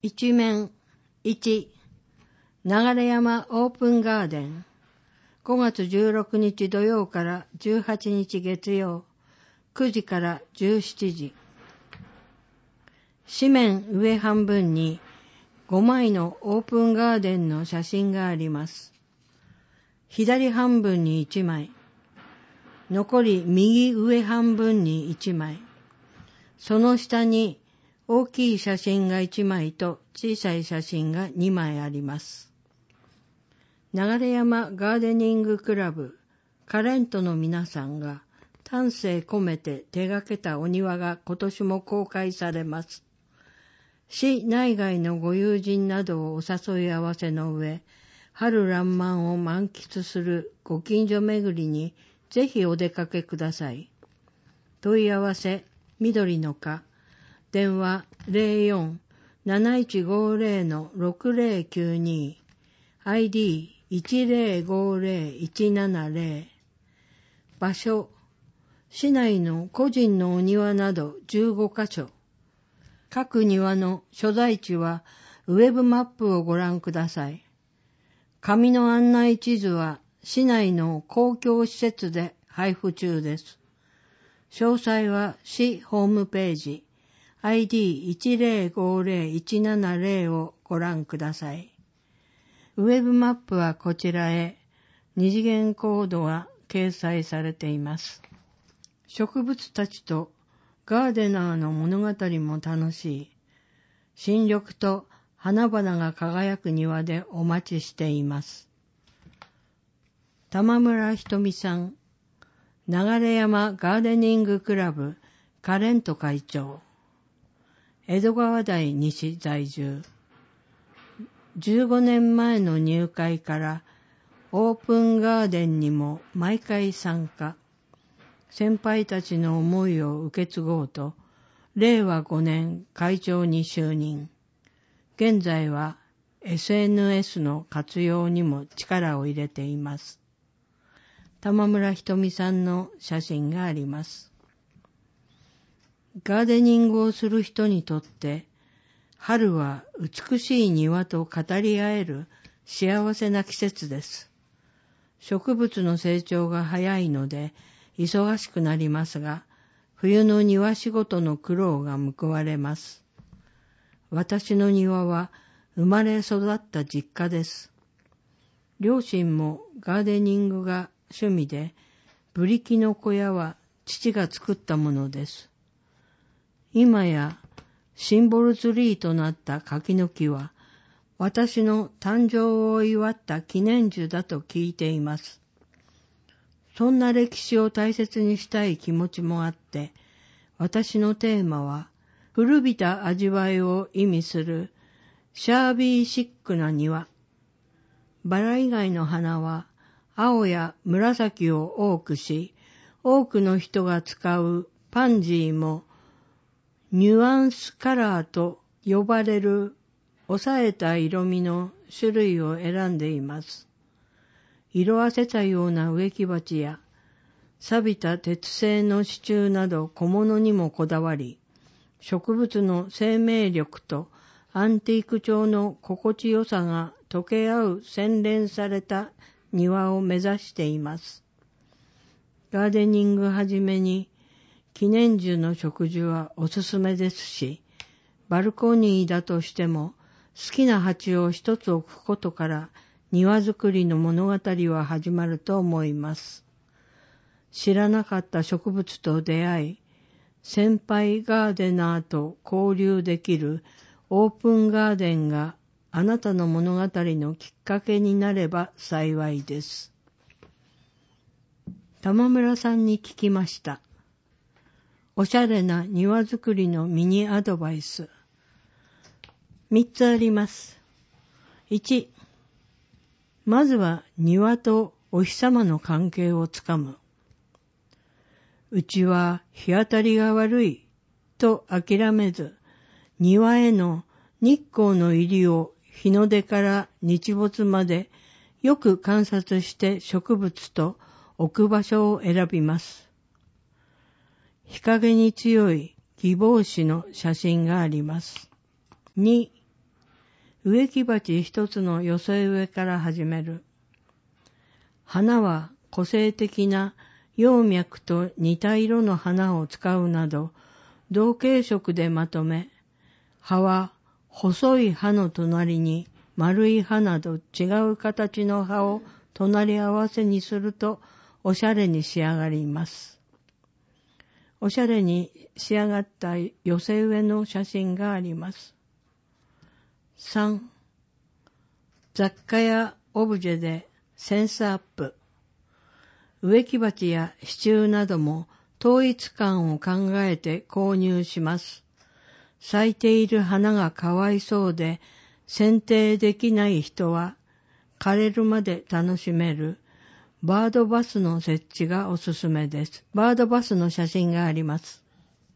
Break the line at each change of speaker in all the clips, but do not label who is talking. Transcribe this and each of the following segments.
一面1、流山オープンガーデン。5月16日土曜から18日月曜、9時から17時。紙面上半分に5枚のオープンガーデンの写真があります。左半分に1枚、残り右上半分に1枚、その下に大きい写真が1枚と小さい写真が2枚あります。流山ガーデニングクラブカレントの皆さんが丹精込めて手がけたお庭が今年も公開されます。市内外のご友人などをお誘い合わせの上、春爛漫を満喫するご近所巡りにぜひお出かけください。問い合わせ、緑の課、電話 04-7150-6092、ID1050-170、場所、市内の個人のお庭など15カ所。各庭の所在地はウェブマップをご覧ください。紙の案内地図は市内の公共施設で配布中です。詳細は市ホームページ ID1050-170 をご覧ください。ウェブマップはこちらへ二次元コードが掲載されています。植物たちとガーデナーの物語も楽しい。新緑と花々が輝く庭でお待ちしています。玉村ひとみさん、流山ガーデニングクラブカレント会長。江戸川台西在住。15年前の入会からオープンガーデンにも毎回参加。先輩たちの思いを受け継ごうと、令和5年会長に就任。現在は SNS の活用にも力を入れています。玉村ひとみさんの写真があります。ガーデニングをする人にとって、春は美しい庭と語り合える幸せな季節です。植物の成長が早いので忙しくなりますが、冬の庭仕事の苦労が報われます。私の庭は生まれ育った実家です。両親もガーデニングが趣味で、ブリキの小屋は父が作ったものです。今やシンボルツリーとなった柿の木は、私の誕生を祝った記念樹だと聞いています。そんな歴史を大切にしたい気持ちもあって、私のテーマは、古びた味わいを意味するシャービーシックな庭。バラ以外の花は青や紫を多くし、多くの人が使うパンジーもニュアンスカラーと呼ばれる抑えた色味の種類を選んでいます。色あせたような植木鉢や錆びた鉄製の支柱など小物にもこだわり、植物の生命力とアンティーク調の心地よさが溶け合う洗練された庭を目指しています。ガーデニングはじめに記念樹の植樹はおすすめですし、バルコニーだとしても好きな鉢を一つ置くことから庭作りの物語は始まると思います。知らなかった植物と出会い、先輩ガーデナーと交流できるオープンガーデンがあなたの物語のきっかけになれば幸いです。玉村さんに聞きました。おしゃれな庭作りのミニアドバイス。3つあります。1、まずは庭とお日様の関係をつかむ。うちは日当たりが悪いと諦めず、庭への日光の入りを日の出から日没までよく観察して植物と置く場所を選びます。日陰に強いギボウシの写真があります。2、 植木鉢一つの寄せ植えから始める。花は個性的な葉脈と似た色の花を使うなど、同系色でまとめ、葉は細い葉の隣に丸い葉など違う形の葉を隣り合わせにするとおしゃれに仕上がります。おしゃれに仕上がった寄せ植えの写真があります。3. 雑貨やオブジェでセンスアップ。植木鉢や支柱なども統一感を考えて購入します。咲いている花がかわいそうで剪定できない人は枯れるまで楽しめるバードバスの設置がおすすめです。バードバスの写真があります。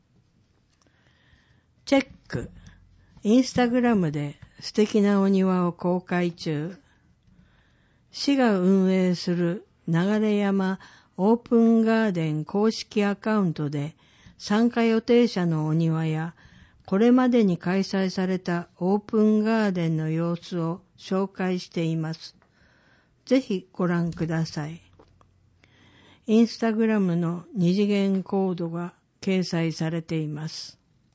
チェック。インスタグラムで素敵なお庭を公開中。市が運営する流山オープンガーデン公式アカウントで参加予定者のお庭やこれまでに開催されたオープンガーデンの様子を紹介しています。ぜひご覧ください。インスタグラムの二次元コードが掲載されています。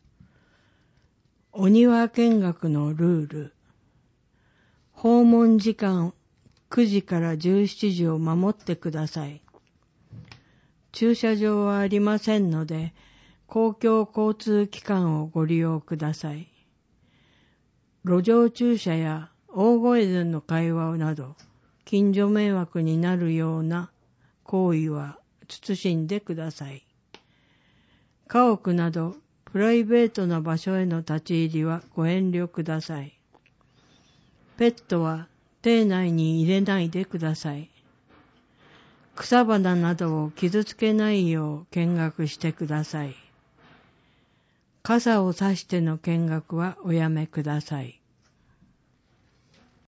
お庭見学のルール。訪問時間9時から17時を守ってください。駐車場はありませんので、公共交通機関をご利用ください。路上駐車や大声での会話など、近所迷惑になるような行為は慎んでください。家屋などプライベートな場所への立ち入りはご遠慮ください。ペットは邸内に入れないでください。草花などを傷つけないよう見学してください。傘を差しての見学はおやめください。